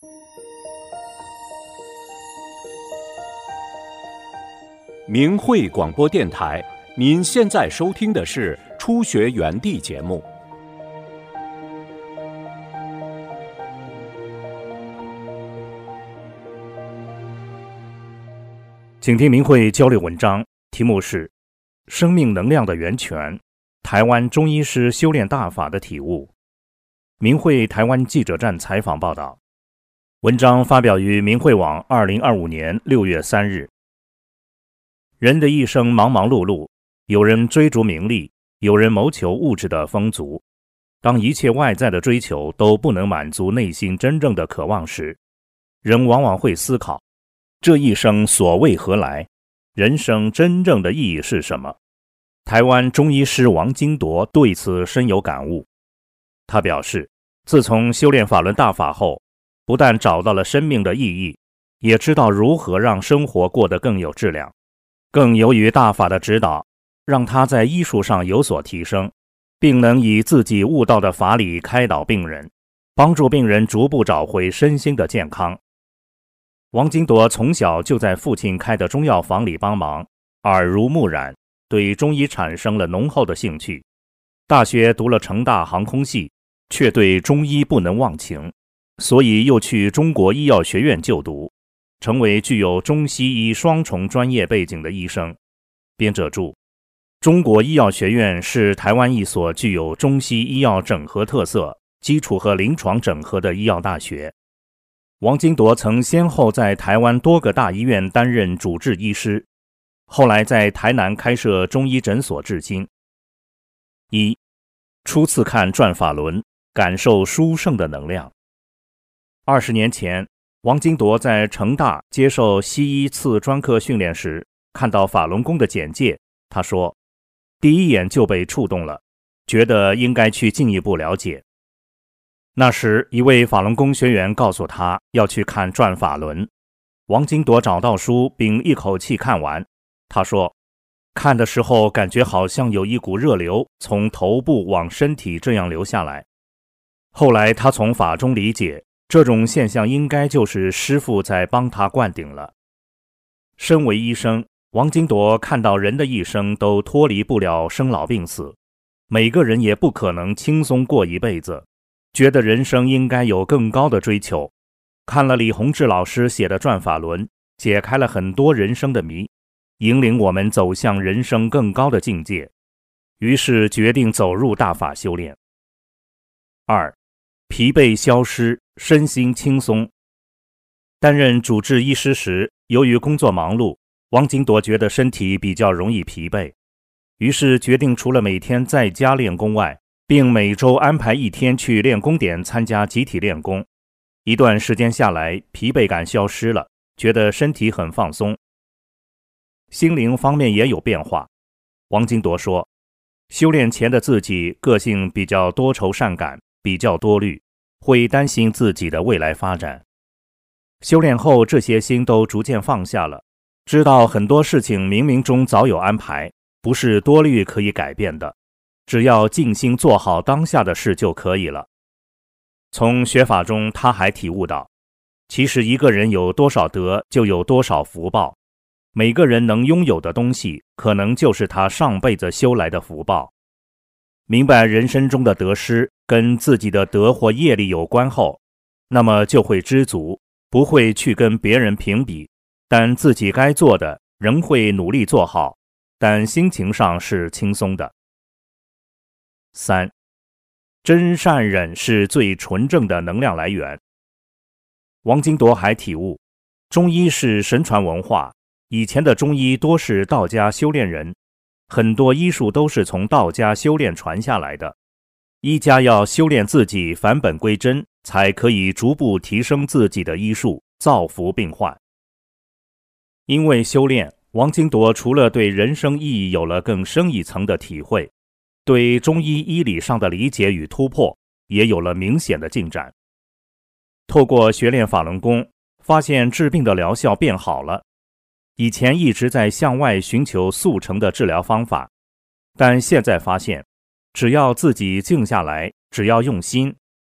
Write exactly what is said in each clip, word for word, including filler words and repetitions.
明慧广播电台，您现在收听的是初学园地节目。 请听明慧交流文章，题目是生命能量的源泉，台湾中医师修炼大法的体悟。明慧台湾记者站采访报道，文章发表于明慧网二零二五年六月三日。人的一生忙忙碌碌，有人追逐名利，有人谋求物质的丰足。当一切外在的追求都不能满足内心真正的渴望时，人往往会思考，这一生所谓何来？人生真正的意义是什么？台湾中医师王金铎对此深有感悟。他表示，自从修炼法轮大法后，不但找到了生命的意义，也知道如何让生活过得更有质量。更由于大法的指导，让他在医术上有所提升，并能以自己悟道的法理开导病人，帮助病人逐步找回身心的健康。王金铎从小就在父亲开的中药房里帮忙，耳濡目染，对中医产生了浓厚的兴趣。大学读了成大航空系，却对中医不能忘情，所以又去中国医药学院就读，成为具有中西医双重专业背景的医生。编者注：中国医药学院是台湾一所具有中西医药整合特色、基础和临床整合的医药大学。王金铎曾先后在台湾多个大医院担任主治医师，后来在台南开设中医诊所至今。一、初次看转法轮，感受殊胜的能量。二十年前，王金铎在成大接受西医次专科训练时，看到法轮功的简介，他说，第一眼就被触动了，觉得应该去进一步了解。那时，一位法轮功学员告诉他要去看转法轮。王金铎找到书并一口气看完。他说，看的时候感觉好像有一股热流从头部往身体这样流下来。后来他从法中理解，这种现象应该就是师父在帮他灌顶了。身为医生，王金铎看到人的一生都脱离不了生老病死，每个人也不可能轻松过一辈子，觉得人生应该有更高的追求。看了李洪志老师写的《转法轮》，解开了很多人生的谜，引领我们走向人生更高的境界。于是决定走入大法修炼。二、疲惫消失，身心轻松。担任主治医师时，由于工作忙碌，王金铎觉得身体比较容易疲惫，于是决定除了每天在家练功外，并每周安排一天去练功点参加集体练功。一段时间下来，疲惫感消失了，觉得身体很放松。心灵方面也有变化。王金铎说，修炼前的自己个性比较多愁善感，比较多虑，会担心自己的未来发展。修炼后，这些心都逐渐放下了，知道很多事情冥冥中早有安排，不是多虑可以改变的，只要静心做好当下的事就可以了。从学法中，他还体悟到，其实一个人有多少德，就有多少福报。每个人能拥有的东西，可能就是他上辈子修来的福报。明白人生中的得失跟自己的德或业力有关后，那么就会知足，不会去跟别人评比，但自己该做的仍会努力做好，但心情上是轻松的。三、真善忍是最纯正的能量来源。王金铎还体悟，中医是神传文化，以前的中医多是道家修炼人，很多医术都是从道家修炼传下来的。医家要修炼自己返本归真，才可以逐步提升自己的医术，造福病患。因为修炼，王金铎除了对人生意义有了更深一层的体会，对中医医理上的理解与突破也有了明显的进展。透过学练法轮功，发现治病的疗效变好了。以前一直在向外寻求速成的治疗方法，但现在发现，只要自己静下来，只要用心，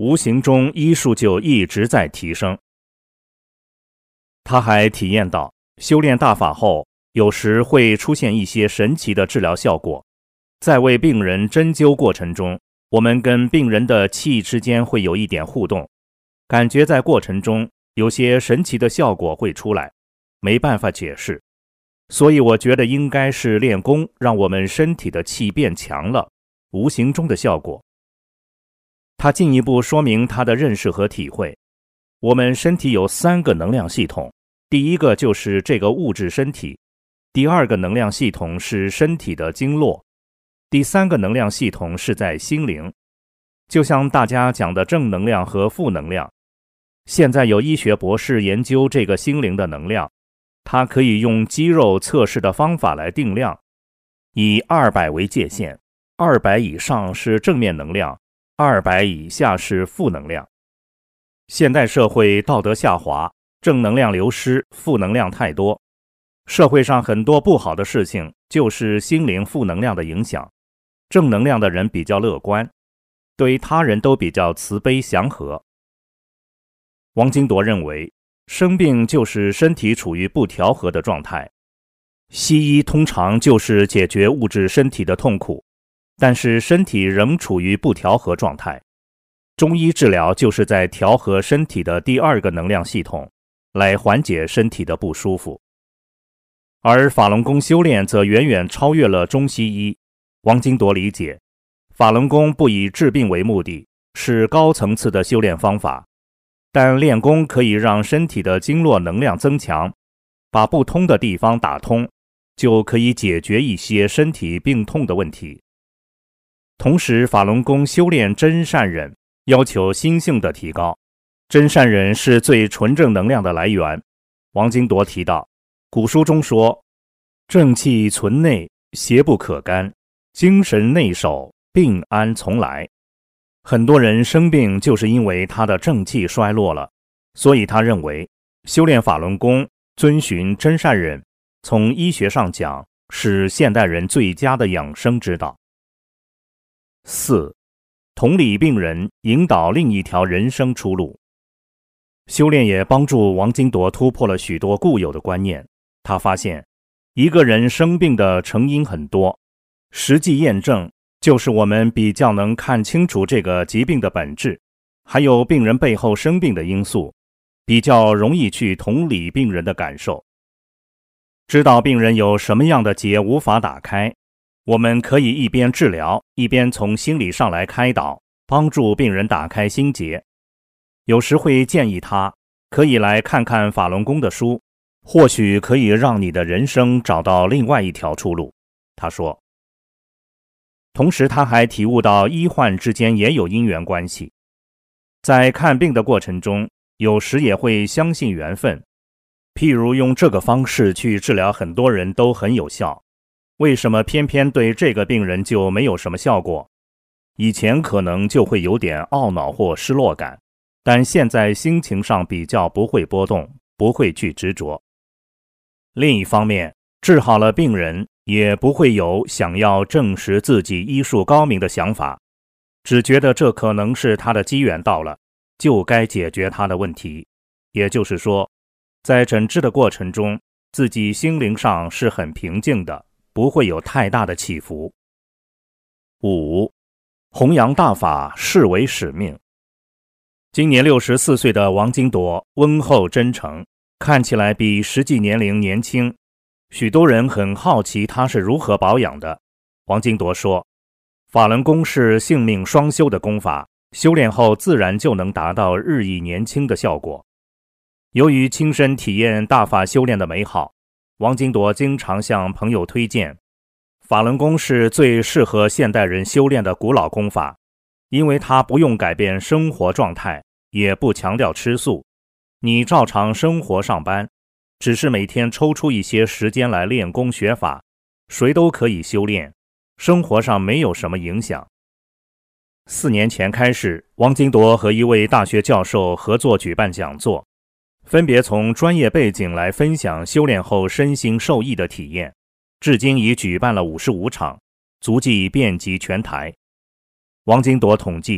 无形中医术就一直在提升。他还体验到，修炼大法后，有时会出现一些神奇的治疗效果。在为病人针灸过程中，我们跟病人的气之间会有一点互动，感觉在过程中有些神奇的效果会出来，没办法解释。所以我觉得应该是练功让我们身体的气变强了，无形中的效果。他进一步说明他的认识和体会。我们身体有三个能量系统，第一个就是这个物质身体，第二个能量系统是身体的经络，第三个能量系统是在心灵。就像大家讲的正能量和负能量，现在有医学博士研究这个心灵的能量，它可以用肌肉测试的方法来定量，以二百为界限，二百以上是正面能量，二百以下是负能量。现代社会道德下滑，正能量流失，负能量太多。社会上很多不好的事情就是心灵负能量的影响。正能量的人比较乐观，对他人都比较慈悲祥和。王金铎认为，生病就是身体处于不调和的状态。西医通常就是解决物质身体的痛苦，但是身体仍处于不调和状态。中医治疗就是在调和身体的第二个能量系统，来缓解身体的不舒服。而法轮功修炼则远远超越了中西医。王金铎理解，法轮功不以治病为目的，是高层次的修炼方法，但练功可以让身体的经络能量增强，把不通的地方打通，就可以解决一些身体病痛的问题。同时，法轮功修炼真善忍，要求心性的提高。真善忍是最纯正能量的来源。王金铎提到，古书中说，正气存内，邪不可干，精神内守，病安从来。很多人生病就是因为他的正气衰落了，所以他认为修炼法轮功，遵循真善忍，从医学上讲是现代人最佳的养生之道。四、同理病人，引导另一条人生出路。修炼也帮助王金铎突破了许多固有的观念。他发现，一个人生病的成因很多，实际验证就是我们比较能看清楚这个疾病的本质，还有病人背后生病的因素，比较容易去同理病人的感受。知道病人有什么样的结无法打开，我们可以一边治疗，一边从心理上来开导，帮助病人打开心结。有时会建议他可以来看看法轮功的书，或许可以让你的人生找到另外一条出路。他说，同时他还体悟到医患之间也有因缘关系，在看病的过程中，有时也会相信缘分。譬如用这个方式去治疗很多人都很有效，为什么偏偏对这个病人就没有什么效果？以前可能就会有点懊恼或失落感，但现在心情上比较不会波动，不会去执着。另一方面，治好了病人，也不会有想要证实自己医术高明的想法，只觉得这可能是他的机缘到了，就该解决他的问题。也就是说，在诊治的过程中，自己心灵上是很平静的，不会有太大的起伏。五、弘扬大法，视为使命。今年六十四岁的王金铎温厚真诚，看起来比实际年龄年轻，许多人很好奇他是如何保养的。王金铎说，法轮功是性命双修的功法，修炼后自然就能达到日益年轻的效果。由于亲身体验大法修炼的美好，王金铎经常向朋友推荐，法轮功是最适合现代人修炼的古老功法，因为它不用改变生活状态，也不强调吃素，你照常生活上班，只是每天抽出一些时间来练功学法，谁都可以修炼，生活上没有什么影响。四年前开始，王金铎和一位大学教授合作举办讲座，分别从专业背景来分享修炼后身心受益的体验，至今已举办了五十五场，足迹遍及全台。王金铎统计，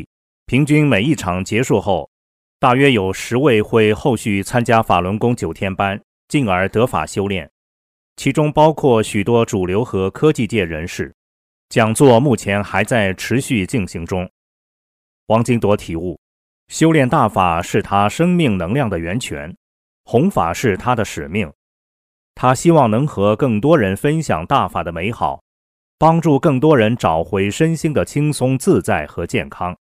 平均每一场结束后，大约有十位会后续参加法轮功九天班，进而得法修炼，其中包括许多主流和科技界人士。讲座目前还在持续进行中。王金铎体悟，修炼大法是他生命能量的源泉，弘法是他的使命。他希望能和更多人分享大法的美好，帮助更多人找回身心的轻松自在和健康。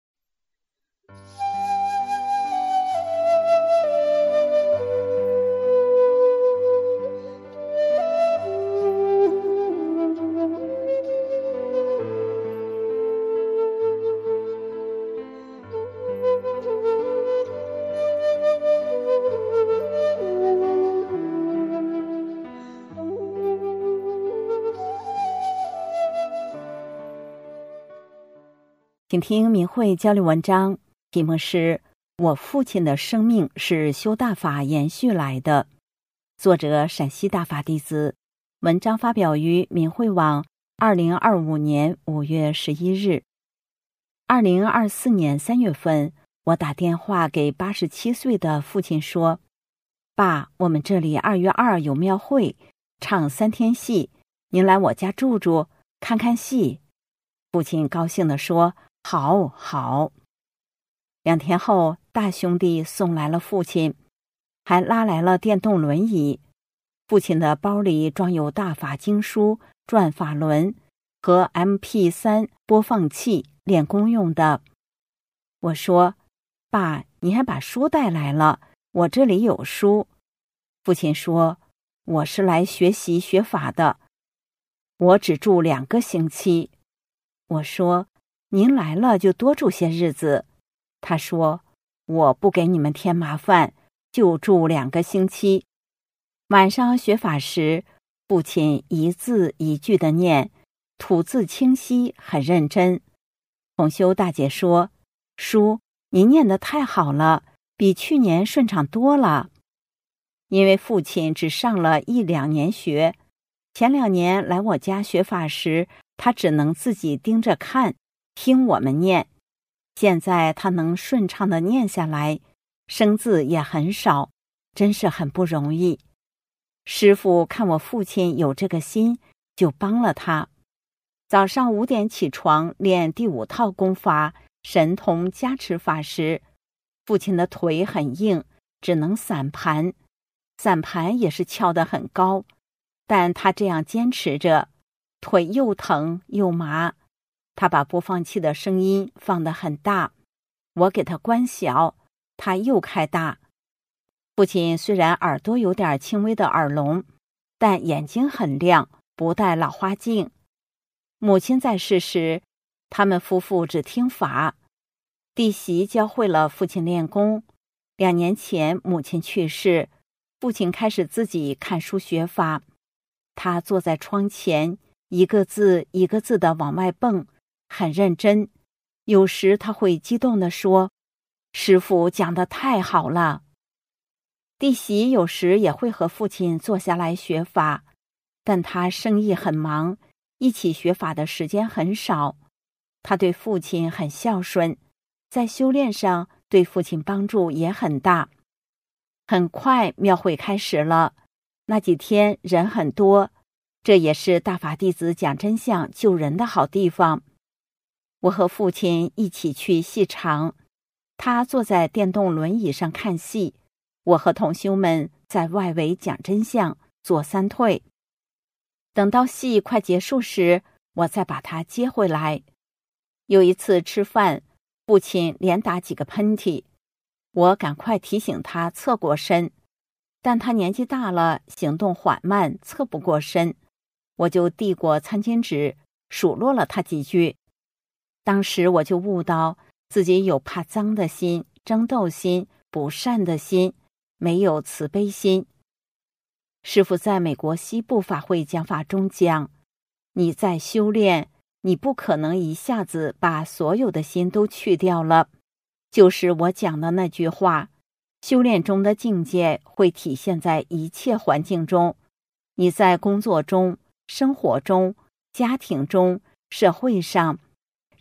请听明慧交流文章，题目是我父亲的生命是修大法延续来的，作者陕西大法弟子，文章发表于明慧网二零二五年五月十一日。二零二四年三月份，我打电话给八十七岁的父亲说，爸，我们这里二月二有庙会，唱三天戏，您来我家住住，看看戏。父亲高兴地说，好好。两天后，大兄弟送来了父亲，还拉来了电动轮椅。父亲的包里装有大法经书、转法轮和 M P 三 播放器，练功用的。我说，爸，你还把书带来了，我这里有书。父亲说，我是来学习学法的，我只住两个星期。我说，您来了就多住些日子。他说，我不给你们添麻烦，就住两个星期。晚上学法时，父亲一字一句地念，吐字清晰，很认真。同修大姐说，叔，您念得太好了，比去年顺畅多了。因为父亲只上了一两年学，前两年来我家学法时，他只能自己盯着看，听我们念。现在他能顺畅地念下来，生字也很少，真是很不容易。师父看我父亲有这个心，就帮了他。早上五点起床练第五套功法神通加持法时，父亲的腿很硬，只能散盘，散盘也是翘得很高，但他这样坚持着，腿又疼又麻。他把播放器的声音放得很大，我给他关小，他又开大。父亲虽然耳朵有点轻微的耳聋，但眼睛很亮，不戴老花镜。母亲在世时，他们夫妇只听法，弟媳教会了父亲练功。两年前母亲去世，父亲开始自己看书学法。他坐在窗前，一个字一个字地往外蹦，很认真。有时他会激动地说，师父讲得太好了。弟媳有时也会和父亲坐下来学法，但他生意很忙，一起学法的时间很少。他对父亲很孝顺，在修炼上对父亲帮助也很大。很快庙会开始了，那几天人很多，这也是大法弟子讲真相救人的好地方。我和父亲一起去戏场，他坐在电动轮椅上看戏，我和同修们在外围讲真相，做三退。等到戏快结束时，我再把他接回来。有一次吃饭，父亲连打几个喷嚏，我赶快提醒他侧过身，但他年纪大了，行动缓慢，侧不过身，我就递过餐巾纸，数落了他几句。当时我就悟到自己有怕脏的心、争斗心、不善的心，没有慈悲心。师父在美国西部法会讲法中讲，你在修炼，你不可能一下子把所有的心都去掉了。就是我讲的那句话，修炼中的境界会体现在一切环境中。你在工作中、生活中、家庭中、社会上，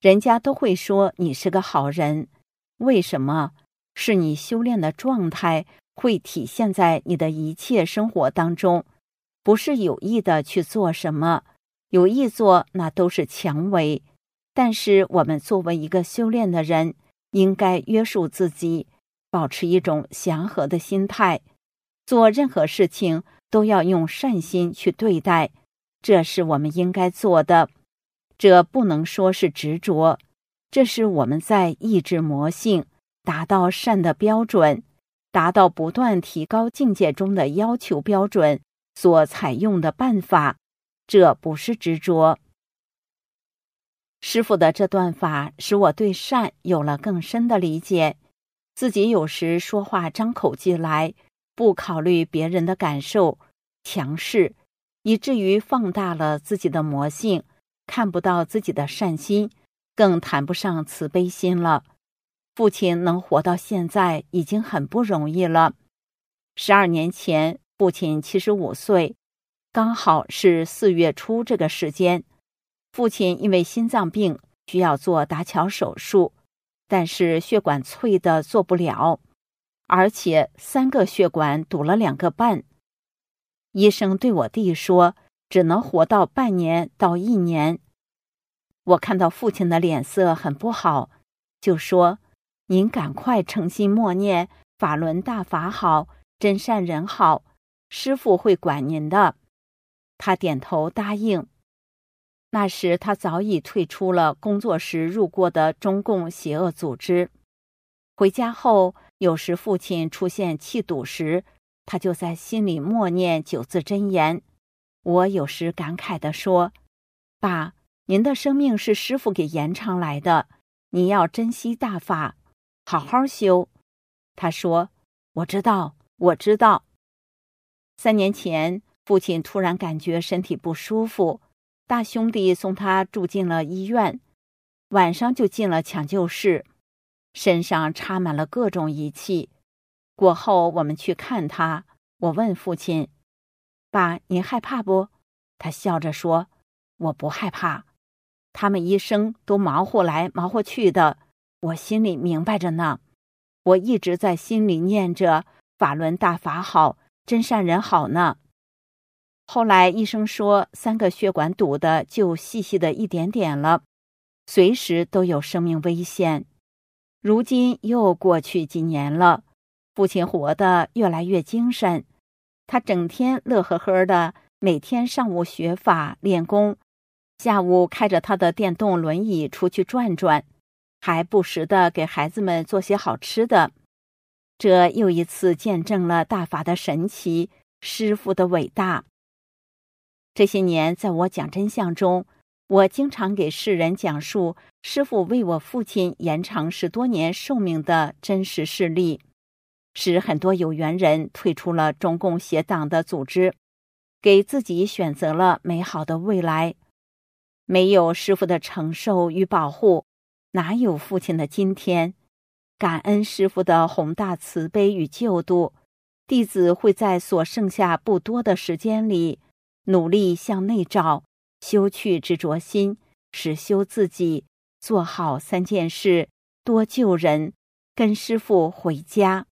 人家都会说你是个好人。为什么？是你修炼的状态会体现在你的一切生活当中，不是有意的去做什么，有意做那都是强为。但是我们作为一个修炼的人，应该约束自己，保持一种祥和的心态，做任何事情都要用善心去对待，这是我们应该做的。这不能说是执着，这是我们在抑制魔性，达到善的标准，达到不断提高境界中的要求标准所采用的办法，这不是执着。师父的这段法使我对善有了更深的理解，自己有时说话张口即来，不考虑别人的感受，强势，以至于放大了自己的魔性，看不到自己的善心，更谈不上慈悲心了。父亲能活到现在已经很不容易了。十二年前，父亲七十五岁，刚好是四月初这个时间。父亲因为心脏病需要做搭桥手术，但是血管脆的做不了，而且三个血管堵了两个半。医生对我弟说，只能活到半年到一年。我看到父亲的脸色很不好，就说：您赶快诚心默念法轮大法好，真善人好，师父会管您的。他点头答应。那时他早已退出了工作时入过的中共邪恶组织。回家后，有时父亲出现气堵时，他就在心里默念九字真言。我有时感慨地说：爸，您的生命是师父给延长来的，你要珍惜大法，好好修。他说：我知道，我知道。三年前，父亲突然感觉身体不舒服，大兄弟送他住进了医院，晚上就进了抢救室，身上插满了各种仪器。过后我们去看他，我问父亲：爸，您害怕不？他笑着说：我不害怕。他们医生都忙活来忙活去的，我心里明白着呢。我一直在心里念着法轮大法好，真善人好呢。后来医生说，三个血管堵的就细细的一点点了，随时都有生命危险。如今又过去几年了，父亲活得越来越精神，他整天乐呵呵的，每天上午学法练功，下午开着他的电动轮椅出去转转，还不时的给孩子们做些好吃的。这又一次见证了大法的神奇，师父的伟大。这些年在我讲真相中，我经常给世人讲述师父为我父亲延长十多年寿命的真实事例，使很多有缘人退出了中共邪党的组织，给自己选择了美好的未来。没有师父的承受与保护，哪有父亲的今天？感恩师父的宏大慈悲与救度，弟子会在所剩下不多的时间里，努力向内照，修去执着心，实修自己，做好三件事，多救人，跟师父回家。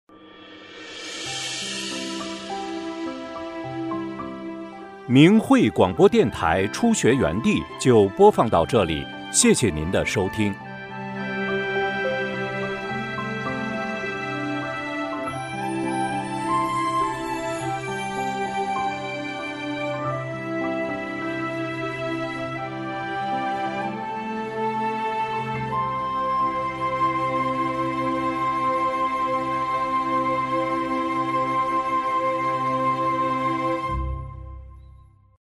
明慧广播电台初学园地就播放到这里，谢谢您的收听。